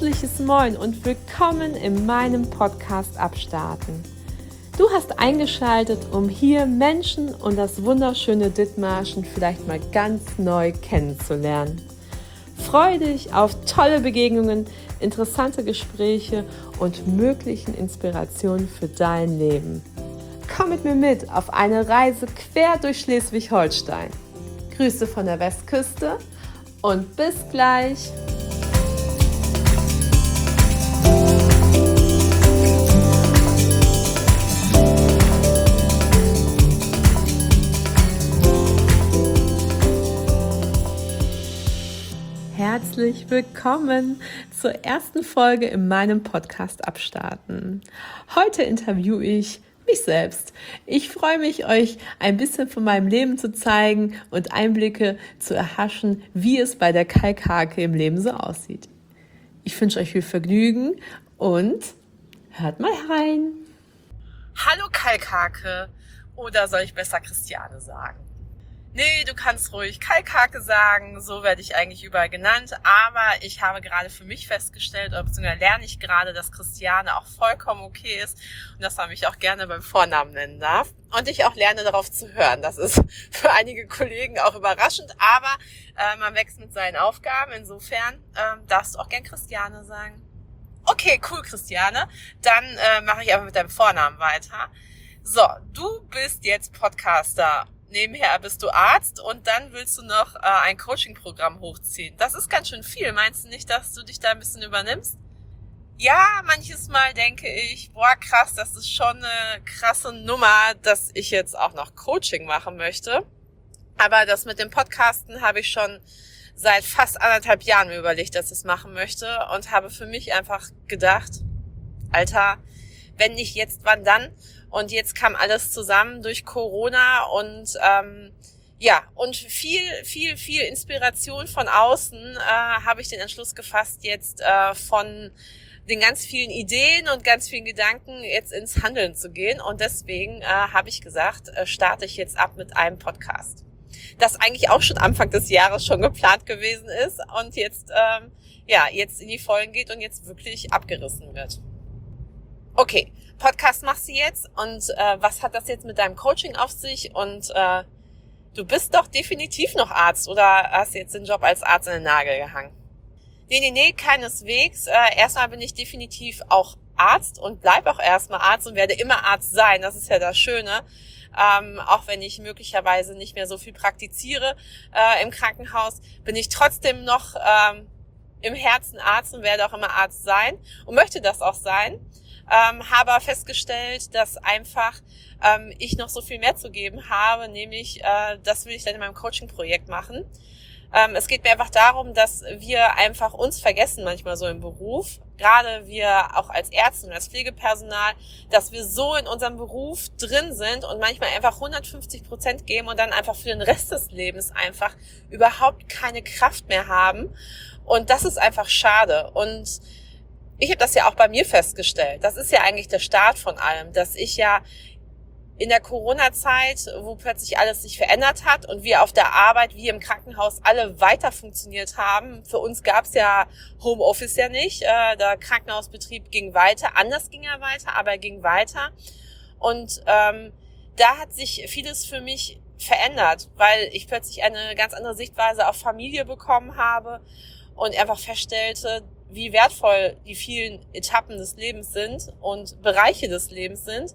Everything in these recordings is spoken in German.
herzliches Moin und willkommen in meinem Podcast Abstarten. Du hast eingeschaltet, um hier Menschen und das wunderschöne Dithmarschen vielleicht mal ganz neu kennenzulernen. Freue dich auf tolle Begegnungen, interessante Gespräche und möglichen Inspirationen für dein Leben. Komm mit mir mit auf eine Reise quer durch Schleswig-Holstein. Grüße von der Westküste und bis gleich! Herzlich willkommen zur ersten Folge in meinem Podcast Abstarten. Heute interviewe ich mich selbst. Ich freue mich, euch ein bisschen von meinem Leben zu zeigen und Einblicke zu erhaschen, wie es bei der Kalkhake im Leben so aussieht. Ich wünsche euch viel Vergnügen und hört mal rein. Hallo Kalkhake, oder soll ich besser Christiane sagen? Nee, du kannst ruhig Kalkhake sagen, so werde ich eigentlich überall genannt, aber ich habe gerade für mich festgestellt, oder beziehungsweise lerne ich gerade, dass Christiane auch vollkommen okay ist und dass man mich auch gerne beim Vornamen nennen darf und ich auch lerne darauf zu hören. Das ist für einige Kollegen auch überraschend, aber man wächst mit seinen Aufgaben, insofern darfst du auch gern Christiane sagen. Okay, cool Christiane, dann mache ich aber mit deinem Vornamen weiter. So, du bist jetzt Podcaster. Nebenher bist du Arzt und dann willst du noch ein Coaching-Programm hochziehen. Das ist ganz schön viel. Meinst du nicht, dass du dich da ein bisschen übernimmst? Ja, manches Mal denke ich, boah krass, das ist schon eine krasse Nummer, dass ich jetzt auch noch Coaching machen möchte. Aber das mit dem Podcasten habe ich schon seit fast 1,5 Jahren mir überlegt, dass ich es machen möchte und habe für mich einfach gedacht, Alter, wenn nicht jetzt, wann dann? Und jetzt kam alles zusammen durch Corona und und viel Inspiration von außen habe ich den Entschluss gefasst, jetzt von den ganz vielen Ideen und ganz vielen Gedanken jetzt ins Handeln zu gehen. Und deswegen habe ich gesagt, starte ich jetzt ab mit einem Podcast. Das eigentlich auch schon Anfang des Jahres schon geplant gewesen ist und jetzt jetzt in die Vollen geht und jetzt wirklich abgerissen wird. Okay, Podcast machst du jetzt und was hat das jetzt mit deinem Coaching auf sich? Und du bist doch definitiv noch Arzt oder hast jetzt den Job als Arzt in den Nagel gehangen? Nee, keineswegs. Erstmal bin ich definitiv auch Arzt und bleibe auch erstmal Arzt und werde immer Arzt sein. Das ist ja das Schöne. Auch wenn ich möglicherweise nicht mehr so viel praktiziere im Krankenhaus, bin ich trotzdem noch im Herzen Arzt und werde auch immer Arzt sein und möchte das auch sein. Habe festgestellt, dass einfach ich noch so viel mehr zu geben habe, nämlich das will ich dann in meinem Coaching-Projekt machen. Es geht mir einfach darum, dass wir einfach uns vergessen manchmal so im Beruf, gerade wir auch als Ärzte und als Pflegepersonal, dass wir so in unserem Beruf drin sind und manchmal einfach 150% geben und dann einfach für den Rest des Lebens einfach überhaupt keine Kraft mehr haben. Und das ist einfach schade. Und ich habe das ja auch bei mir festgestellt. Das ist ja eigentlich der Start von allem, dass ich ja in der Corona-Zeit, wo plötzlich alles sich verändert hat und wir auf der Arbeit, wie im Krankenhaus, alle weiter funktioniert haben. Für uns gab es ja Homeoffice ja nicht. Der Krankenhausbetrieb ging weiter. Anders ging er weiter, aber er ging weiter. Und da hat sich vieles für mich verändert, weil ich plötzlich eine ganz andere Sichtweise auf Familie bekommen habe und einfach feststellte, wie wertvoll die vielen Etappen des Lebens sind und Bereiche des Lebens sind,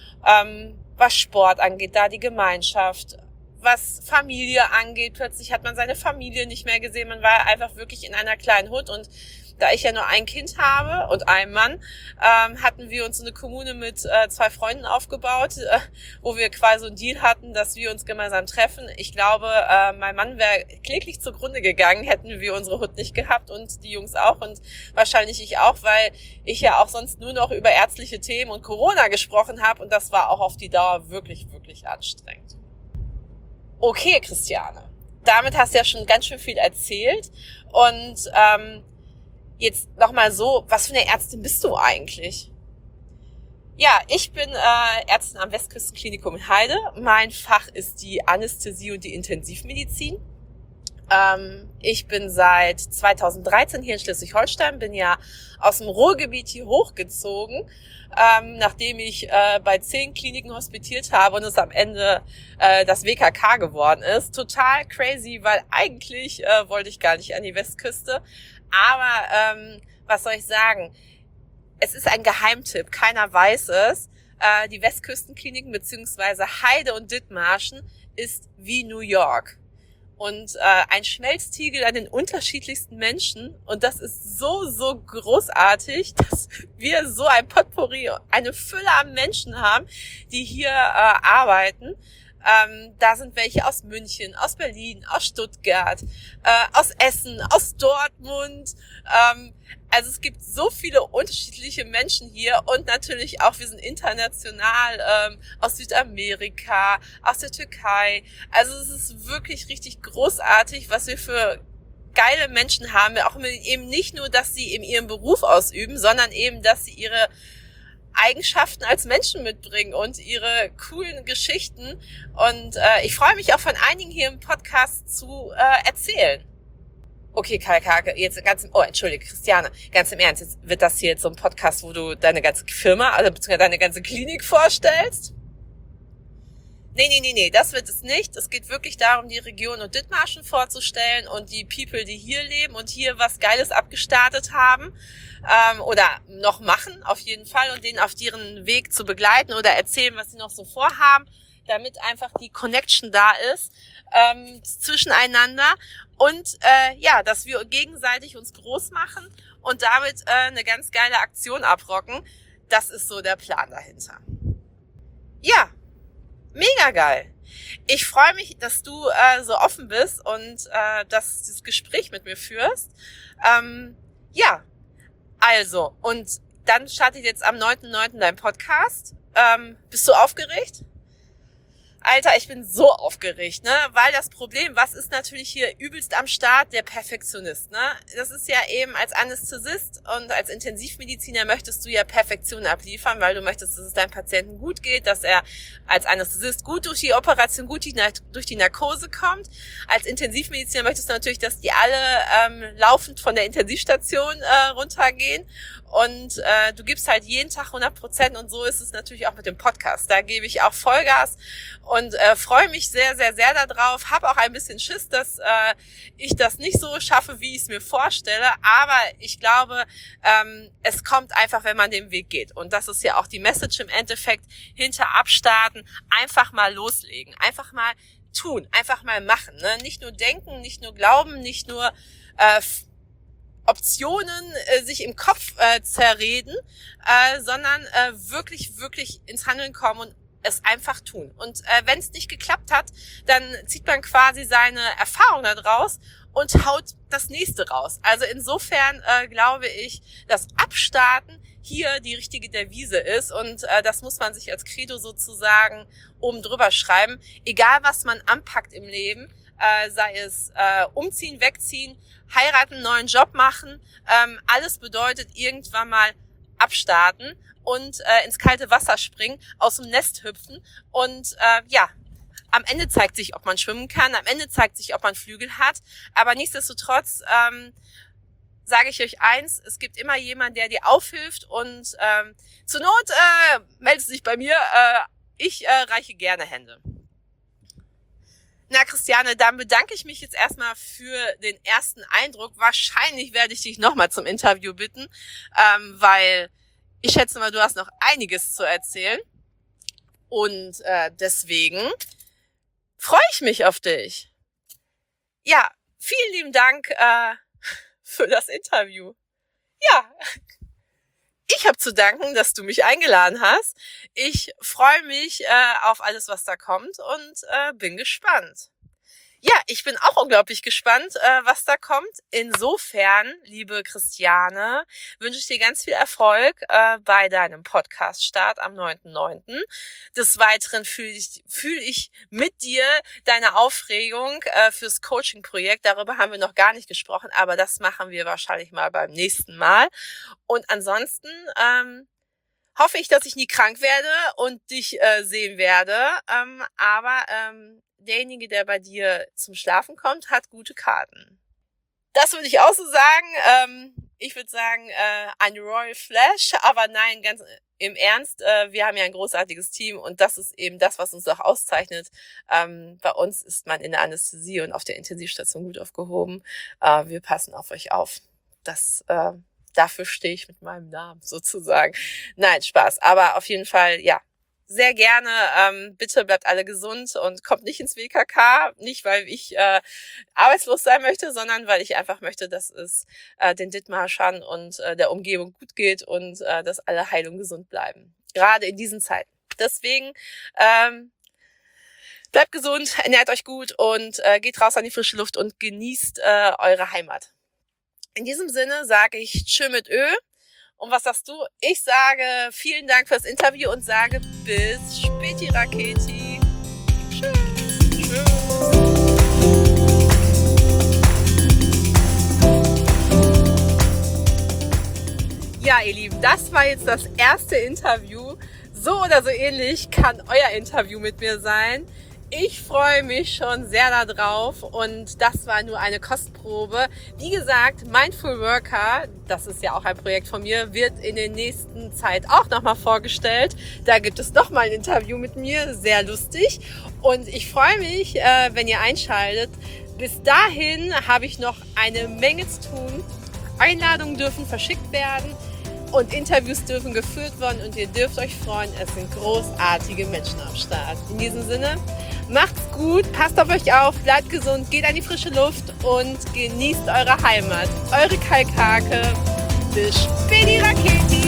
was Sport angeht, da die Gemeinschaft, was Familie angeht. Plötzlich hat man seine Familie nicht mehr gesehen, man war einfach wirklich in einer kleinen Hut und da ich ja nur ein Kind habe und einen Mann, hatten wir uns eine Kommune mit 2 Freunden aufgebaut, wo wir quasi einen Deal hatten, dass wir uns gemeinsam treffen. Ich glaube, mein Mann wäre kläglich zugrunde gegangen, hätten wir unsere Hut nicht gehabt und die Jungs auch und wahrscheinlich ich auch, weil ich ja auch sonst nur noch über ärztliche Themen und Corona gesprochen habe und das war auch auf die Dauer wirklich, wirklich anstrengend. Okay, Christiane, damit hast du ja schon ganz schön viel erzählt und jetzt nochmal so, was für eine Ärztin bist du eigentlich? Ja, ich bin Ärztin am Westküstenklinikum in Heide. Mein Fach ist die Anästhesie und die Intensivmedizin. Ich bin seit 2013 hier in Schleswig-Holstein, bin ja aus dem Ruhrgebiet hier hochgezogen, nachdem ich bei 10 Kliniken hospitiert habe und es am Ende das WKK geworden ist. Total crazy, weil eigentlich wollte ich gar nicht an die Westküste. Aber was soll ich sagen? Es ist ein Geheimtipp, keiner weiß es. Die Westküstenkliniken beziehungsweise Heide und Dithmarschen ist wie New York. Und ein Schmelztiegel an den unterschiedlichsten Menschen. Und das ist so, so großartig, dass wir so ein Potpourri, eine Fülle an Menschen haben, die hier arbeiten. Da sind welche aus München, aus Berlin, aus Stuttgart, aus Essen, aus Dortmund. Also es gibt so viele unterschiedliche Menschen hier und natürlich auch, wir sind international, aus Südamerika, aus der Türkei. Also es ist wirklich richtig großartig, was wir für geile Menschen haben. Auch eben nicht nur, dass sie in ihrem Beruf ausüben, sondern eben, dass sie ihre Eigenschaften als Menschen mitbringen und ihre coolen Geschichten. Und ich freue mich auch von einigen hier im Podcast zu erzählen. Okay, Karl, jetzt entschuldige, Christiane, ganz im Ernst, jetzt wird das hier jetzt so ein Podcast, wo du deine ganze Firma, also beziehungsweise deine ganze Klinik vorstellst? Nee, das wird es nicht. Es geht wirklich darum, die Region und Dithmarschen vorzustellen und die People, die hier leben und hier was Geiles abgestartet haben oder noch machen, auf jeden Fall, und denen auf ihren Weg zu begleiten oder erzählen, was sie noch so vorhaben, damit einfach die Connection da ist zwischeneinander und dass wir gegenseitig uns groß machen und damit eine ganz geile Aktion abrocken. Das ist so der Plan dahinter. Ja, mega geil. Ich freue mich, dass du so offen bist und dass du das Gespräch mit mir führst. Also, und dann startet jetzt am 9.9. dein Podcast. Bist du aufgeregt? Alter, ich bin so aufgeregt, ne? Weil das Problem, was ist natürlich hier übelst am Start? Der Perfektionist, ne? Das ist ja eben als Anästhesist und als Intensivmediziner möchtest du ja Perfektion abliefern, weil du möchtest, dass es deinem Patienten gut geht, dass er als Anästhesist gut durch die Operation, gut durch die Narkose kommt. Als Intensivmediziner möchtest du natürlich, dass die alle laufend von der Intensivstation runtergehen. Und du gibst halt jeden Tag 100% und so ist es natürlich auch mit dem Podcast. Da gebe ich auch Vollgas und freue mich sehr, sehr, sehr darauf. Habe auch ein bisschen Schiss, dass ich das nicht so schaffe, wie ich es mir vorstelle. Aber ich glaube, es kommt einfach, wenn man den Weg geht. Und das ist ja auch die Message im Endeffekt, hinter Abstarten, einfach mal loslegen, einfach mal tun, einfach mal machen. Ne? Nicht nur denken, nicht nur glauben, nicht nur Optionen sich im Kopf zerreden, sondern wirklich, wirklich ins Handeln kommen und es einfach tun. Und wenn es nicht geklappt hat, dann zieht man quasi seine Erfahrung da draus und haut das nächste raus. Also insofern glaube ich, dass Abstarten hier die richtige Devise ist und das muss man sich als Credo sozusagen oben drüber schreiben. Egal, was man anpackt im Leben, sei es umziehen, wegziehen, heiraten, neuen Job machen, alles bedeutet irgendwann mal abstarten und ins kalte Wasser springen, aus dem Nest hüpfen und am Ende zeigt sich, ob man schwimmen kann, am Ende zeigt sich, ob man Flügel hat, aber nichtsdestotrotz sage ich euch eins, es gibt immer jemanden, der dir aufhilft und zur Not meldet sich bei mir, ich reiche gerne Hände. Na, Christiane, dann bedanke ich mich jetzt erstmal für den ersten Eindruck. Wahrscheinlich werde ich dich nochmal zum Interview bitten, weil ich schätze mal, du hast noch einiges zu erzählen. Und deswegen freue ich mich auf dich. Ja, vielen lieben Dank für das Interview. Ja, ich habe zu danken, dass du mich eingeladen hast. Ich freue mich auf alles, was da kommt und bin gespannt. Ja, ich bin auch unglaublich gespannt, was da kommt. Insofern, liebe Christiane, wünsche ich dir ganz viel Erfolg bei deinem Podcast-Start am 9.9. Des Weiteren fühle ich mit dir deine Aufregung fürs Coaching-Projekt. Darüber haben wir noch gar nicht gesprochen, aber das machen wir wahrscheinlich mal beim nächsten Mal. Und ansonsten hoffe ich, dass ich nie krank werde und dich sehen werde. Aber derjenige, der bei dir zum Schlafen kommt, hat gute Karten. Das würde ich auch so sagen. Ich würde sagen, ein Royal Flash, aber nein, ganz im Ernst, wir haben ja ein großartiges Team und das ist eben das, was uns auch auszeichnet. Bei uns ist man in der Anästhesie und auf der Intensivstation gut aufgehoben. Wir passen auf euch auf. Dafür stehe ich mit meinem Namen sozusagen. Nein, Spaß. Aber auf jeden Fall, ja, sehr gerne. Bitte bleibt alle gesund und kommt nicht ins WKK. Nicht, weil ich arbeitslos sein möchte, sondern weil ich einfach möchte, dass es den Dithmarschern und der Umgebung gut geht und dass alle heil und gesund bleiben. Gerade in diesen Zeiten. Deswegen bleibt gesund, ernährt euch gut und geht raus an die frische Luft und genießt eure Heimat. In diesem Sinne sage ich Tschö mit Ö. Und was sagst du? Ich sage vielen Dank fürs Interview und sage bis späti Raketi. Tschüss. Tschüss. Ja, ihr Lieben, das war jetzt das erste Interview. So oder so ähnlich kann euer Interview mit mir sein. Ich freue mich schon sehr darauf und das war nur eine Kostprobe. Wie gesagt, Mindful Worker, das ist ja auch ein Projekt von mir, wird in der nächsten Zeit auch nochmal vorgestellt. Da gibt es nochmal ein Interview mit mir, sehr lustig. Und ich freue mich, wenn ihr einschaltet. Bis dahin habe ich noch eine Menge zu tun. Einladungen dürfen verschickt werden. Und Interviews dürfen geführt werden und ihr dürft euch freuen, es sind großartige Menschen am Start. In diesem Sinne, macht's gut, passt auf euch auf, bleibt gesund, geht an die frische Luft und genießt eure Heimat. Eure Kalkhake, bis späti Raketi.